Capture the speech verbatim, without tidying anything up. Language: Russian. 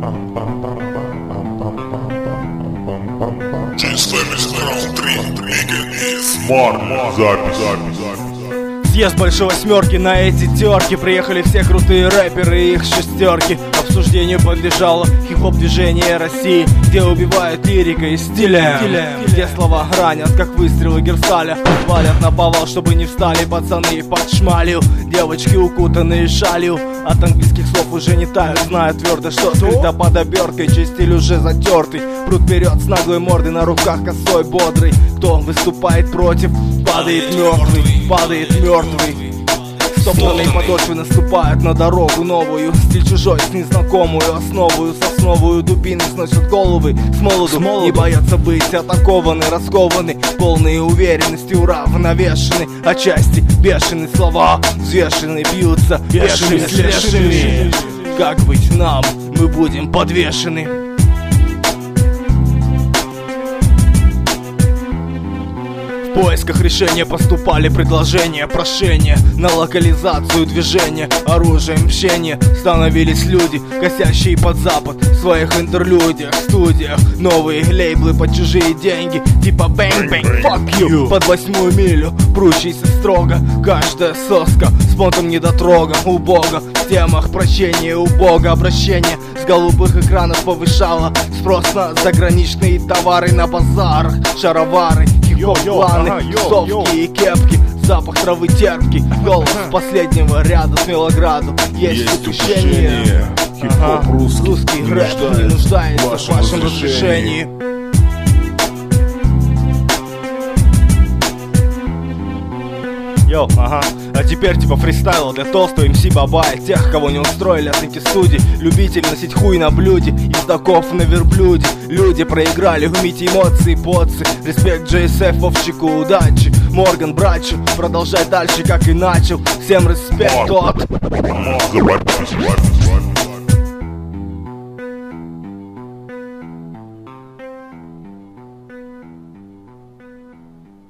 Смарт, запись, запись, запись. Съезд большой восьмерки, на эти терки приехали все крутые рэперы и их шестерки. Обсуждению подлежало хип-хоп движение России, где убивают лирикой и стилем, где слова ранят, как выстрелы Герсталя. Валят на повал, чтобы не встали пацаны под шмалью. Девочки укутанные шалью, от английских слов уже не тают, знают твердо, что скрыто под оберткой, чей стиль уже затертый. Прут вперед с наглой мордой, на руках косой бодрый. Кто выступает против, падает мертвый, падает мертвый. Стоптанные подошвы наступают на дорогу новую. Стиль чужой с незнакомую основую, сосновую дубины сносят головы с молоду. Не боятся быть атакованы, раскованы, полные уверенности, уравновешены. Отчасти бешеные слова, взвешены, бьются бешеными с лешими. Как быть нам? Мы будем подвешены. В поисках решения поступали предложения, прошения на локализацию движения, оружием мщения становились люди, косящие под запад в своих интерлюдиях, студиях. Новые лейблы под чужие деньги, типа bang bang fuck you, под восьмую милю, прущийся строго. Каждая соска с понтом недотрога, у бога в темах прощения, у бога обращение с голубых экранов повышало спрос на заграничные товары на базарах, шаровары, хип-хоп-планы, тусовки и кепки, запах травы терпкий, голос с последнего ряда с Мелограду. Есть, Есть упущение, хип-хоп ага. русский, русский рэп не нуждается в вашем разрешении. Йоу, ага. А теперь типа фристайла для толстого эм си Бабая, тех, кого не устроили оценки студий. Любитель носить хуй на блюде, ездаков на верблюде. Люди проиграли, умите эмоции, поцы. Респект джей эс эф, Вовчику, удачи. Морган, братчу, продолжай дальше, как и начал. Всем респект от...